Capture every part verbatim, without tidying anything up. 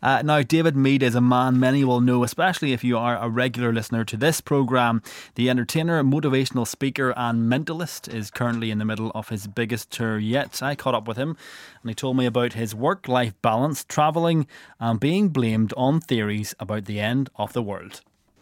Uh, now, David Mead is a man many will know, especially if you are a regular listener to this programme. The entertainer, motivational speaker and mentalist is currently in the middle of his biggest tour yet. I caught up with him and he told me about his work-life balance, travelling and being blamed on theories about the end of the world.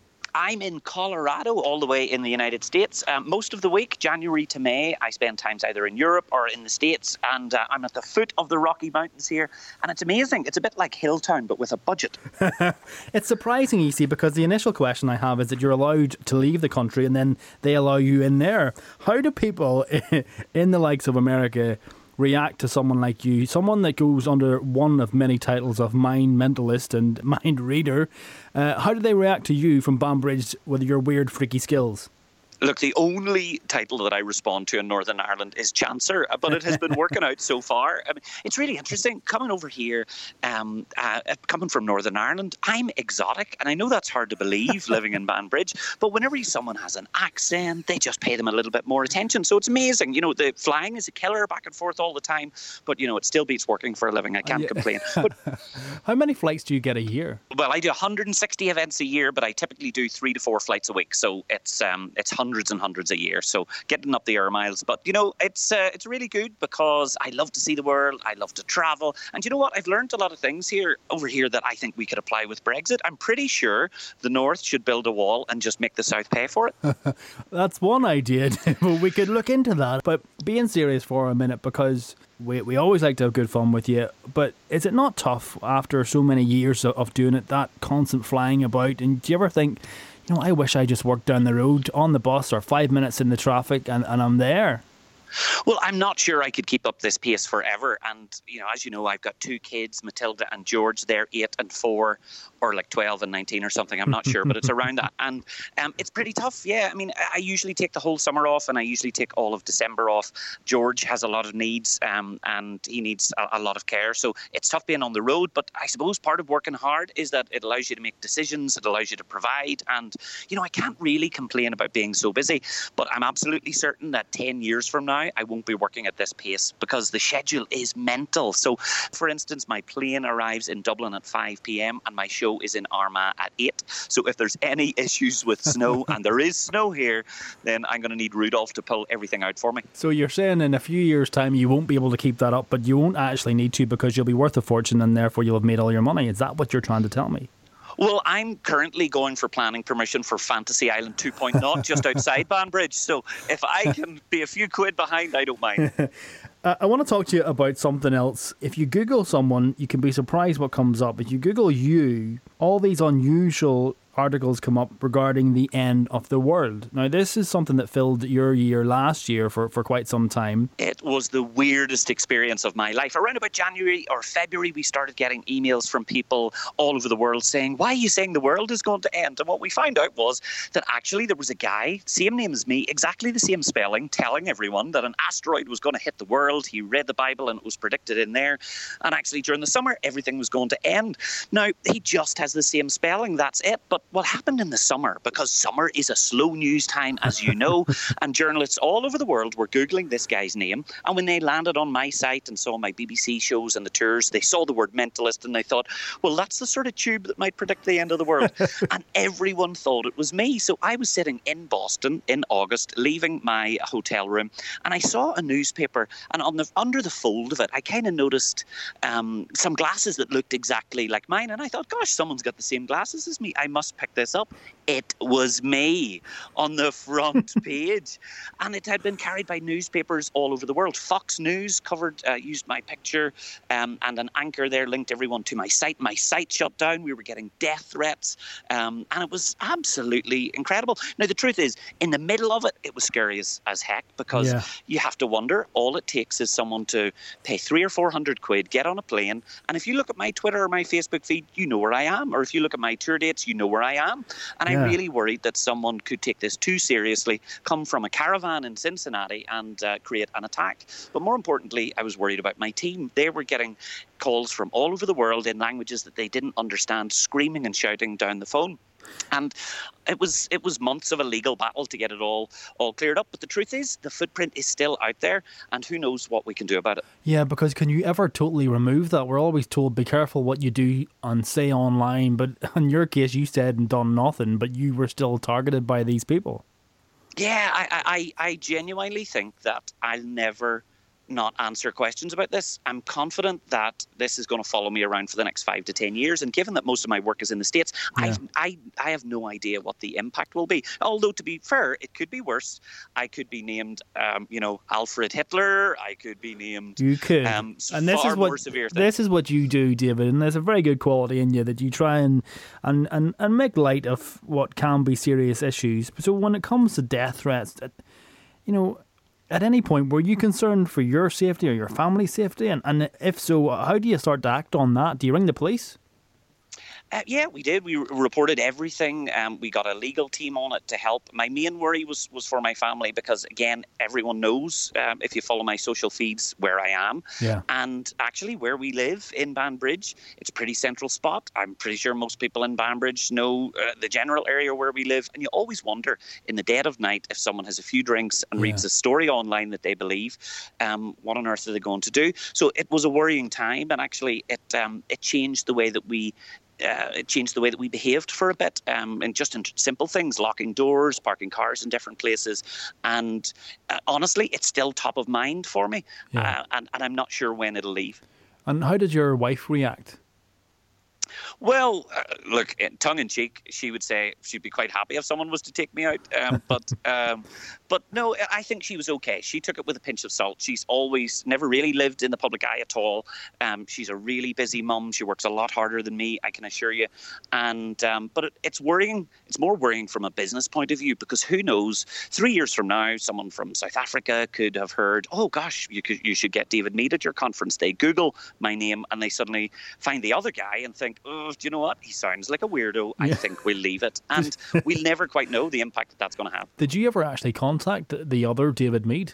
I'm in Colorado, all the way in the United States. Um, most of the week, January to May, I spend times either in Europe or in the States, and uh, I'm at the foot of the Rocky Mountains here, and it's amazing. It's a bit like Hilltown, but with a budget. It's surprising, E C, because the initial question I have is that you're allowed to leave the country and then they allow you in there. How do people in the likes of America react to someone like you, someone that goes under one of many titles of mind mentalist and mind reader? Uh, how do they react to you from Banbridge with your weird, freaky skills? Look, the only title that I respond to in Northern Ireland is Chancer, but it has been working out so far. I mean, it's really interesting coming over here, um, uh, coming from Northern Ireland. I'm exotic, and I know that's hard to believe living in Banbridge, but whenever someone has an accent, they just pay them a little bit more attention. So it's amazing. You know, the flying is a killer back and forth all the time, but, you know, it still beats working for a living. I can't yeah. complain. But, how many flights do you get a year? Well, I do one hundred sixty events a year, but I typically do three to four flights a week. So it's um, it's hundreds and hundreds a year, so getting up the air miles. But you know, it's uh, it's really good because I love to see the world, I love to travel, and you know what, I've learned a lot of things here over here that I think we could apply with Brexit. I'm pretty sure the North should build a wall and just make the South pay for it. That's one idea. Well, we could look into that. But being serious for a minute, because we we always like to have good fun with you, but is it not tough after so many years of, of doing it, that constant flying about? And do you ever think, you know, I wish I just worked down the road on the bus or five minutes in the traffic and, and I'm there? Well, I'm not sure I could keep up this pace forever. And, you know, as you know, I've got two kids, Matilda and George. They're eight and four, or like twelve and nineteen or something. I'm not sure, but it's around that. And um, it's pretty tough. Yeah, I mean, I usually take the whole summer off and I usually take all of December off. George has a lot of needs um, and he needs a, a lot of care. So it's tough being on the road. But I suppose part of working hard is that it allows you to make decisions. It allows you to provide. And, you know, I can't really complain about being so busy. But I'm absolutely certain that ten years from now, I won't be working at this pace because the schedule is mental. So, for instance, my plane arrives in Dublin at five p.m. and my show is in Armagh at eight. So if there's any issues with snow, and there is snow here, then I'm going to need Rudolph to pull everything out for me. So you're saying in a few years' time you won't be able to keep that up, but you won't actually need to because you'll be worth a fortune and therefore you'll have made all your money. Is that what you're trying to tell me? Well, I'm currently going for planning permission for Fantasy Island two point oh just outside Banbridge. So if I can be a few quid behind, I don't mind. uh, I want to talk to you about something else. If you Google someone, you can be surprised what comes up. If you Google you, all these unusual articles come up regarding the end of the world. Now, this is something that filled your year last year for, for quite some time. It was the weirdest experience of my life. Around about January or February, we started getting emails from people all over the world saying, why are you saying the world is going to end? And what we found out was that actually there was a guy, same name as me, exactly the same spelling, telling everyone that an asteroid was going to hit the world. He read the Bible and it was predicted in there. And actually during the summer, everything was going to end. Now, he just has the same spelling, that's it. But what happened in the summer, because summer is a slow news time, as you know, and journalists all over the world were Googling this guy's name, and when they landed on my site and saw my B B C shows and the tours, they saw the word mentalist and they thought, well, that's the sort of tube that might predict the end of the world. And everyone thought it was me. So I was sitting in Boston in August, leaving my hotel room, and I saw a newspaper, and on the under the fold of it, I kind of noticed um, some glasses that looked exactly like mine, and I thought, gosh, someone's got the same glasses as me. I must pick this up. It was me on the front page, and it had been carried by newspapers all over the world. Fox News covered, uh, used my picture, um, and an anchor there linked everyone to my site. My site shut down. We were getting death threats, um, and it was absolutely incredible. Now, the truth is, in the middle of it, it was scary as, as heck, because yeah. you have to wonder, all it takes is someone to pay three or four hundred quid, get on a plane, and if you look at my Twitter or my Facebook feed, you know where I am, or if you look at my tour dates, you know where I am. And yeah. I really worried that someone could take this too seriously, come from a caravan in Cincinnati and uh, create an attack. But more importantly, I was worried about my team. They were getting calls from all over the world in languages that they didn't understand, screaming and shouting down the phone. And it was it was months of a legal battle to get it all all cleared up. But the truth is, the footprint is still out there, and who knows what we can do about it. Yeah, because can you ever totally remove that? We're always told, be careful what you do and say online. But in your case, you said and done nothing, but you were still targeted by these people. Yeah, I, I, I genuinely think that I'll never not answer questions about this. I'm confident that this is going to follow me around for the next five to ten years. And given that most of my work is in the States, yeah. I've, I I have no idea what the impact will be. Although, to be fair, it could be worse. I could be named, um, you know, Alfred Hitler. I could be named. You could. Um, and this is what this is what you do, David. And there's a very good quality in you that you try and and and, and make light of what can be serious issues. So when it comes to death threats, you know. At any point, were you concerned for your safety or your family's safety? And, and if so, how do you start to act on that? Do you ring the police? Uh, yeah, we did. We reported everything. Um, we got a legal team on it to help. My main worry was, was for my family because, again, everyone knows, um, if you follow my social feeds, where I am. Yeah. And actually where we live in Banbridge, it's a pretty central spot. I'm pretty sure most people in Banbridge know uh, the general area where we live. And you always wonder in the dead of night, if someone has a few drinks and yeah. reads a story online that they believe, um, what on earth are they going to do? So it was a worrying time. And actually it um, it changed the way that we Uh, it changed the way that we behaved for a bit, um, and just in simple things, locking doors, parking cars in different places. And uh, honestly, it's still top of mind for me, yeah. uh, and, and I'm not sure when it'll leave. And how did your wife react? Well, uh, look, tongue-in-cheek, she would say she'd be quite happy if someone was to take me out. Um, but um, but no, I think she was okay. She took it with a pinch of salt. She's always, never really lived in the public eye at all. Um, she's a really busy mum. She works a lot harder than me, I can assure you. And um, But it, it's worrying. It's more worrying from a business point of view, because who knows, three years from now, someone from South Africa could have heard, oh, gosh, you, could, you should get David Mead at your conference. They Google my name and they suddenly find the other guy and think, oh, do you know what? He sounds like a weirdo. I yeah. think we'll leave it. And we'll never quite know the impact that that's going to have. Did you ever actually contact the other David Mead?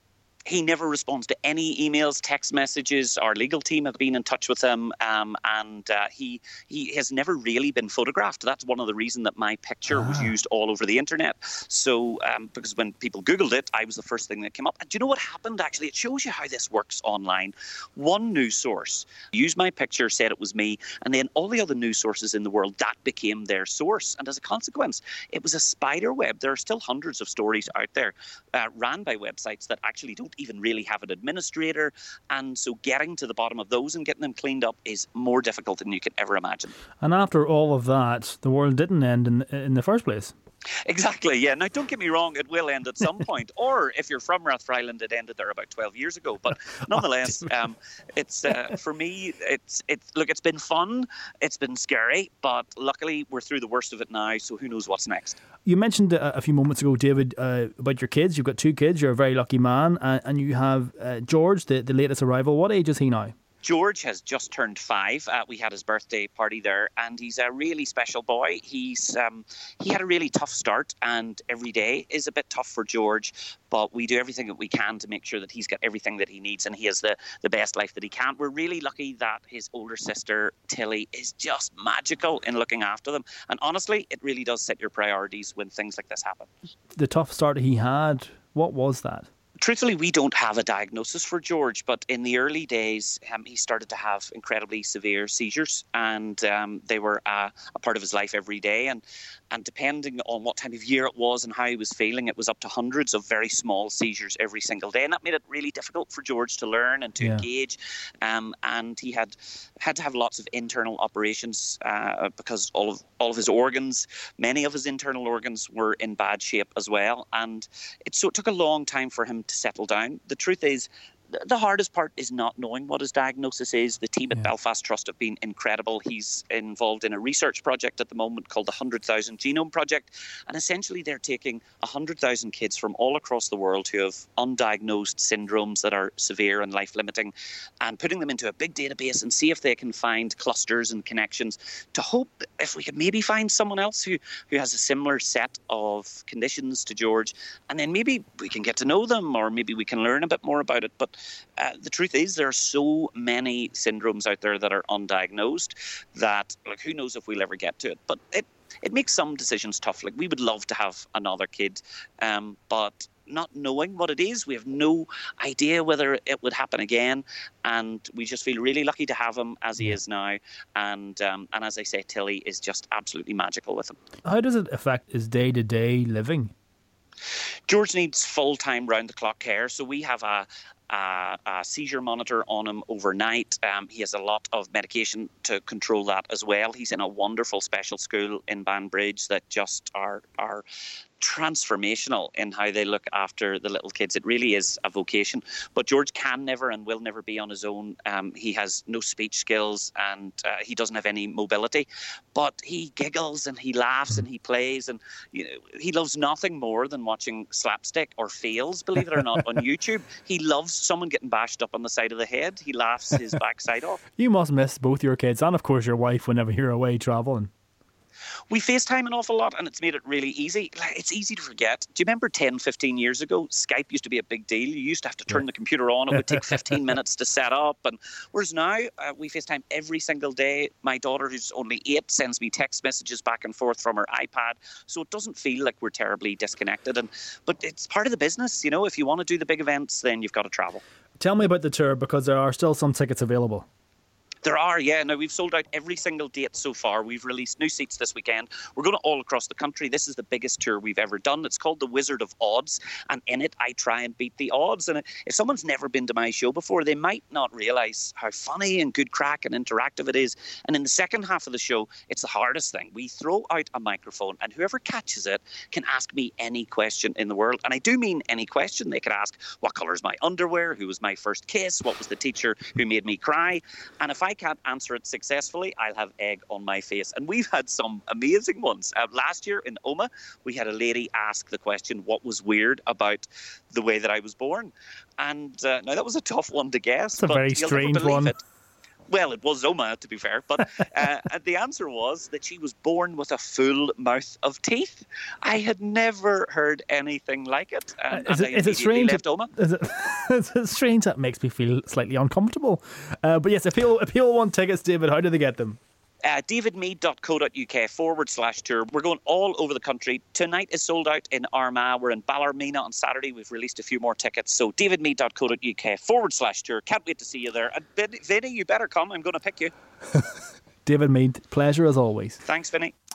He never responds to any emails, text messages. Our legal team have been in touch with him, um, and uh, he he has never really been photographed. That's one of the reasons that my picture ah. was used all over the internet. So, um, because when people Googled it, I was the first thing that came up. And do you know what happened, actually? It shows you how this works online. One news source used my picture, said it was me, and then all the other news sources in the world, that became their source. And as a consequence, it was a spider web. There are still hundreds of stories out there uh, ran by websites that actually don't even really have an administrator, and so getting to the bottom of those and getting them cleaned up is more difficult than you could ever imagine. And after all of that, the world didn't end in in the first place. Exactly, yeah. Now, don't get me wrong, it will end at some point. Or if you're from Rathfriland, it ended there about twelve years ago. But nonetheless, um, it's uh, for me, it's it's look, it's been fun, it's been scary, but luckily we're through the worst of it now, so who knows what's next. You mentioned a, a few moments ago, David, uh, about your kids. You've got two kids, you're a very lucky man, uh, and you have uh, George, the, the latest arrival. What age is he now? George has just turned five. Uh, we had his birthday party there, and he's a really special boy. He's um, he had a really tough start, and every day is a bit tough for George. But we do everything that we can to make sure that he's got everything that he needs, and he has the, the best life that he can. We're really lucky that his older sister, Tilly, is just magical in looking after them. And honestly, it really does set your priorities when things like this happen. The tough start he had, what was that? Truthfully, we don't have a diagnosis for George, but in the early days, um, he started to have incredibly severe seizures, and um, they were uh, a part of his life every day. And and depending on what time of year it was and how he was feeling, it was up to hundreds of very small seizures every single day, and that made it really difficult for George to learn and to yeah. engage. Um, and he had had to have lots of internal operations uh, because all of all of his organs, many of his internal organs, were in bad shape as well. And it so it took a long time for him to settle down. The truth is, the hardest part is not knowing what his diagnosis is. The team at yeah. Belfast Trust have been incredible. He's involved in a research project at the moment called the one hundred thousand Genome Project. And essentially they're taking one hundred thousand kids from all across the world who have undiagnosed syndromes that are severe and life-limiting, and putting them into a big database and see if they can find clusters and connections to hope if we could maybe find someone else who, who has a similar set of conditions to George. And then maybe we can get to know them, or maybe we can learn a bit more about it. But Uh, the truth is, there are so many syndromes out there that are undiagnosed that, like, who knows if we'll ever get to it. But it, it makes some decisions tough. Like, we would love to have another kid, um, but not knowing what it is, we have no idea whether it would happen again, and we just feel really lucky to have him as he is now. And um, and as I say, Tilly is just absolutely magical with him. How does it affect his day-to-day living? George needs full-time, round-the-clock care, so we have a Uh, a seizure monitor on him overnight. Um, he has a lot of medication to control that as well. He's in a wonderful special school in Banbridge that just are are transformational in how they look after the little kids. It really is a vocation. But George can never and will never be on his own. Um, he has no speech skills, and uh, he doesn't have any mobility. But he giggles and he laughs and he plays, and you know, he loves nothing more than watching slapstick or fails, believe it or not, on YouTube. He loves someone getting bashed up on the side of the head. He laughs his backside off. You must miss both your kids and, of course, your wife whenever you're away travelling. We FaceTime an awful lot, and it's made it really easy. Like, it's easy to forget. Do you remember ten, fifteen years ago, Skype used to be a big deal? You used to have to turn the computer on. It would take fifteen minutes to set up. And whereas now, uh, we FaceTime every single day. My daughter, who's only eight, sends me text messages back and forth from her iPad. So it doesn't feel like we're terribly disconnected. And But it's part of the business. You know, if you want to do the big events, then you've got to travel. Tell me about the tour, because there are still some tickets available. There are, yeah. Now, we've sold out every single date so far. We've released new seats this weekend. We're going all across the country. This is the biggest tour we've ever done. It's called The Wizard of Odds, and in it, I try and beat the odds. And if someone's never been to my show before, they might not realise how funny and good crack and interactive it is. And in the second half of the show, it's the hardest thing. We throw out a microphone, and whoever catches it can ask me any question in the world. And I do mean any question. They could ask, what colour is my underwear? Who was my first kiss? What was the teacher who made me cry? And if I can't answer it successfully, I'll have egg on my face. And we've had some amazing ones. Uh, last year in Omagh, we had a lady ask the question, what was weird about the way that I was born? And uh, now that was a tough one to guess. It's a but very you'll strange never believe one. It. Well, it was Omagh, to be fair, but uh, the answer was that she was born with a full mouth of teeth. I had never heard anything like it, and, Uh, is and it- I is it immediately strange left that- Omagh. Is it, is it strange? That makes me feel slightly uncomfortable. Uh, but yes, if people, if people want tickets, David, how do they get them? Uh, davidmead.co.uk forward slash tour. We're going all over the country. Tonight is sold out in Armagh. We're in Ballymena on Saturday. We've released a few more tickets. So davidmead.co.uk forward slash tour. Can't wait to see you there. And Vinny, you better come. I'm going to pick you. David Mead, pleasure as always. Thanks, Vinny.